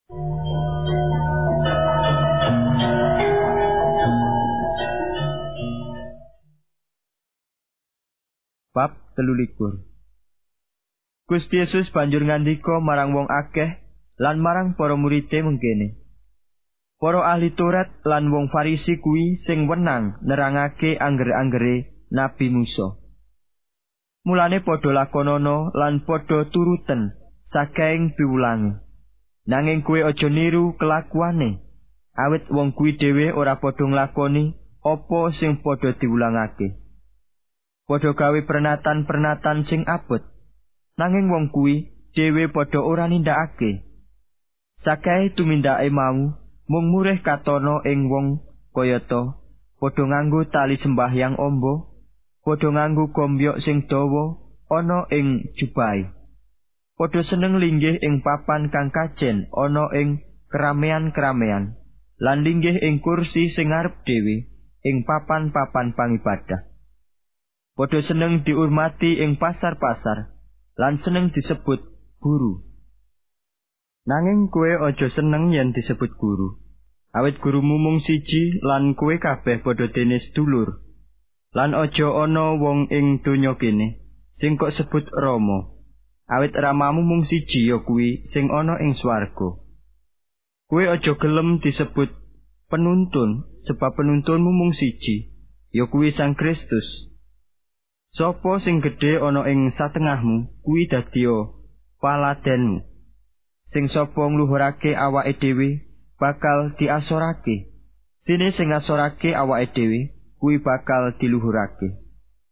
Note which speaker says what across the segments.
Speaker 1: Bab 13. Gusti Yesus banjur ngandika marang wong akeh lan marang para murid-e mengkene. Para ahli Taurat lan wong Farisi kuwi sing wenang nerangake angger-anggere Nabi Musa. Mulane padha lakonana lan padha turuten saking piwulange. Nanging kowe aja niru kelakuane, awit wong kuwi dhewe ora padha nglakoni apa sing padha diwulangake. Padha gawe pernatan-pernatan sing abot, nanging wong kuwi dhewe padha ora nindakake. Sakehe tumindake mau mung murih katana ing wong kayata padha nganggo tali sembahyang amba, padha nganggo gombyok sing dawa ana ing jubahe. Padha seneng linggih ing papan kang kajen ana ing keramean-keramean, lan linggih ing kursi sing ngarep dhewe ing papan-papan pangibadah. Padha seneng diurmati ing pasar-pasar, lan seneng disebut guru. Nanging kowe aja seneng yen disebut guru, awit gurumu mung siji lan kowe kabeh padha dene sedulur. Lan aja ana wong ing donya kene sing kok sebut Rama, awit ramamu mung siji ya kuwi sing ana ing swarga. Kowe aja gelem disebut penuntun, sebab penuntunmu mung siji, ya kuwi Sang Kristus. Sapa sing gedhe ana ing satengahmu kuwi dadiya paladenmu. Sing sapa ngluhurake awake dhewe bakal diasorake. Dene sing ngasorake awake dhewe kuwi bakal diluhurake.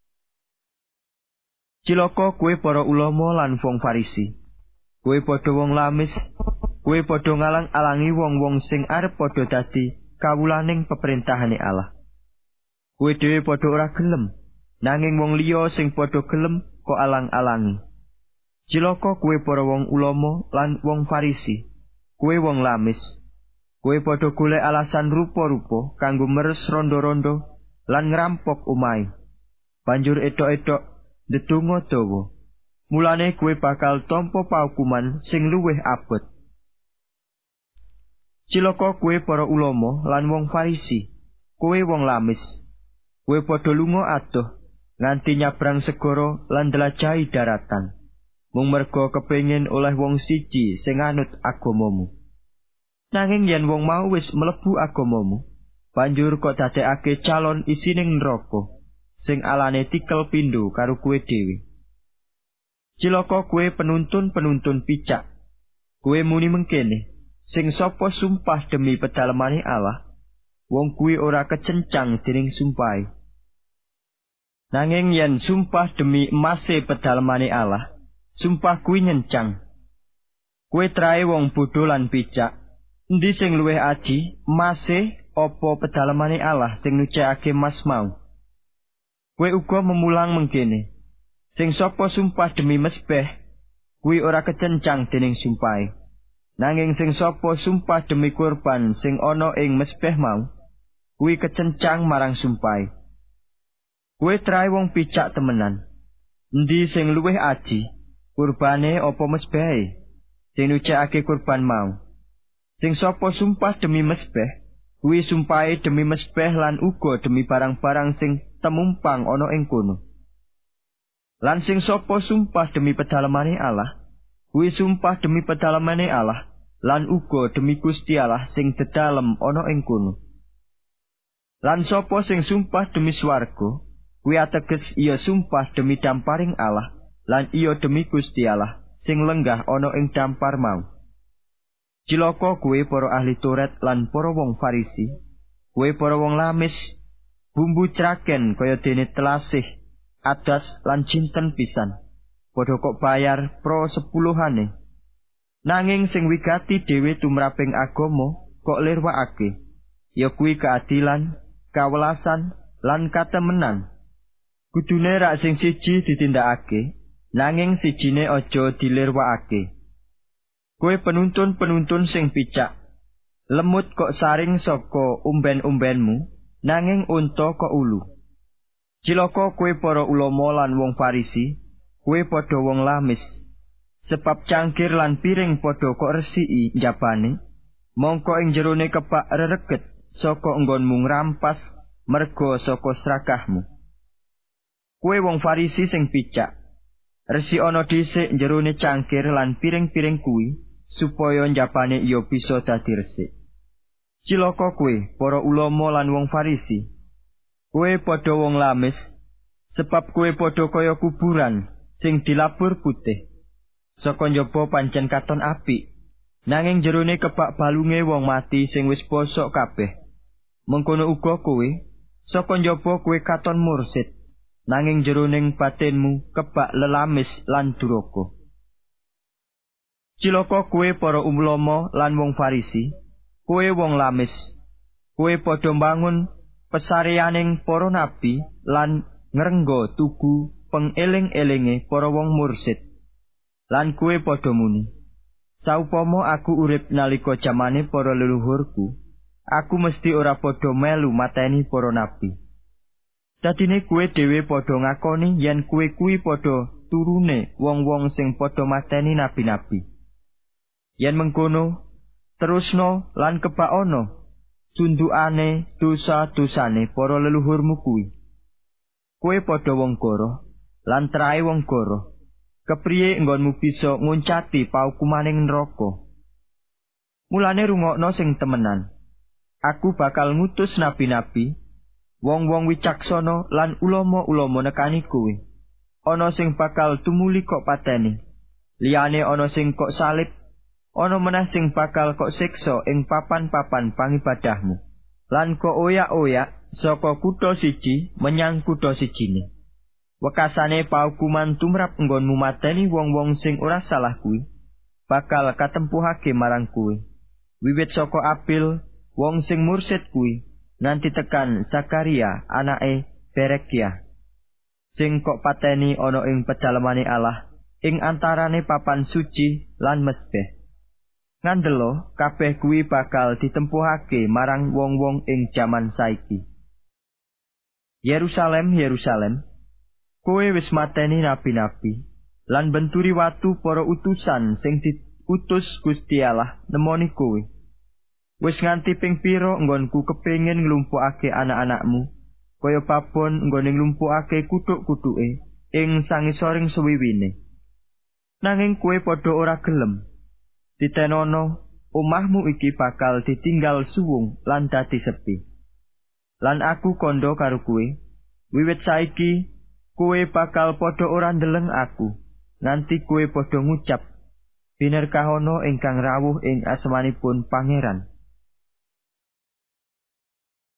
Speaker 1: Cilaka kowe para ulama lan wong Farisi. Kowe padha wong lamis, kowe padha ngalang-alangi wong-wong sing arep padha dadi kawulaning peperintahane Allah. Kowe dhewe padha ora gelem, nanging wong liya sing padha gelem kok alang-alangi. Cilaka kowe para wong ulama lan wong Farisi, kowe wong lamis. Kowe padha golek alasan rupa-rupa kanggo meres rondo-rondo lan ngrampok omahe. Banjur edok-edok ndedonga dawa. Mulane kowe bakal tampa paukuman sing luwih abot. Cilaka kowe para ulama lan wong Farisi, kowe wong lamis. Kowe padha lunga adoh nganti nyabrang segara lan ndelajahi daratan, mung merga kepengin oleh wong siji sing anut agamamu. Nanging yen wong mau wis mlebu agamamu, banjur kok dadekake calon isining neraka, sing alane tikel pindho karo kowe dhewe. Cilaka kowe penuntun-penuntun picak. Kowe muni mengkene, sing sapa sumpah demi pedalemane Allah, wong kuwi ora kecencang dening sumpahe. Nanging yen sumpah demi emase pedalemane Allah, sumpah kuwi nyencang. Kowe trae wong bodho lan picak, endi sing luwih aji, emase apa pedalemane Allah sing nucekake emas mau? Kowe uga memulang mengkene, sing sapa sumpah demi mesbeh, kuwi ora kecencang dening sumpahe. Nanging sing sapa sumpah demi kurban sing ana ing mesbeh mau, kuwi kecencang marang sumpahe. Kowe trae wong picak temenan. Endi sing luwih aji, kurbane apa mesbehe? Sing nucekake kurban mau. Sing sapa sumpah demi mesbeh, kuwi sumpahe demi mesbeh lan uga demi barang-barang sing temumpang ana ing kono. Lan sing sapa sumpah demi pedalemane Allah, kuwi sumpah demi pedalemane Allah lan uga demi Gusti Allah sing dedalem ana ing kono. Lan sapa sing sumpah demi swarga, kuwi ateges iya sumpah demi damparing Allah lan iya demi Gusti Allah sing lenggah ana ing dampar mau. Cilaka kowe para ahli Taurat lan para wong Farisi, kowe para wong lamis, bumbu craken kaya dene telasih, adas lan jinten pisan. Padha kok bayar pro 10-ane. Nanging sing wigati dhewe tumraping agama kok lirwakake, ya kuwi keadilan, kawelasan lan katemenan. Kudune rak sing siji ditindakake, nanging sijine aja dilirwakake. Kowe penuntun-penuntun sing picak, lemut kok saring saka umben-umbenmu, nanging unta kok ulu. Cilaka kowe para ulama lan wong Farisi, kowe padha wong lamis, sebab cangkir lan piring padha kok resiki njabane, Mongko ing jerone kebak rereget saka enggonmu ngrampas merga saka srakahmu. Kowe wong Farisi sing picak, resi ana dhisik jerone cangkir lan piring-piring kuwi supaya njapane iya bisa dadi resik. Cilaka kowe, para ulama lan wong Farisi. Kowe padha wong lamis, sebab kowe padha kaya kuburan sing dilabur putih. Saka njaba pancen katon apik, nanging jerone kebak balunge wong mati sing wis bosok kabeh. Mengkono uga kowe, saka njaba kowe katon mursid, nanging jeroning batinmu kebak lelamis lan duraka. Cilaka kowe para ulama lan wong Farisi, kowe wong lamis, kowe padha mbangun pesareaning para nabi lan ngrengga tugu pengeling-elinge para wong mursid. Lan kowe padha muni, saupama aku urip nalika jamane para leluhurku, aku mesti ora padha melu mateni para nabi. Dadine kowe dhewe padha ngakoni yen kowe kuwi padha turune wong-wong sing padha mateni nabi-nabi. Yen mengkono, terusno lan kebaono tundukane dosa-dosane para leluhurmu kuwi. Kowe padha wong goroh lan trahe wong goroh. Kepriye enggonmu bisa nguncati paukumaning neraka? Mulane rungokno sing temenan. Aku bakal ngutus nabi-nabi, wong-wong wicaksana lan ulama-ulama nekani kowe. Ana sing bakal tumuli kok pateni. Liyane ana sing kok salib. Ana meneh sing bakal kok siksa ing papan-papan pangibadahmu. Lan kok oyak-oyak saka kutha siji menyang kutha sijine. Wekasane paukuman tumrap enggonmu mateni wong-wong sing ora salah kuwi bakal katempuhake marang kowe. Wiwit saka Abil, wong sing mursid kuwi, nganti tekan Zakaria anake Berekia. Sing kok pateni ana ing pedalemane Allah, ing antarane papan suci lan mesbeh. Ngandelo kabeh kuwi bakal ditempuhake marang wong-wong ing jaman saiki. Yerusalem, Yerusalem, kowe wis mateni nabi-nabi lan benturi watu para utusan sing diutus Gusti Allah nemoni kowe. Wis nganti ping pira enggonku kepengin nglumpukake anak-anakmu kaya babon enggone nglumpukake kuthuk-kuthuke ing sangisoring suwiwine. Nanging kowe padha ora gelem. Ditenono omahmu iki bakal ditinggal suwung lan dadi sepi. Lan aku kandha karo kowe, wiwit saiki kowe bakal padha ora ndeleng aku, nganti kowe padha ngucap, binerkahono ingkang rawuh ing asmanipun Pangeran.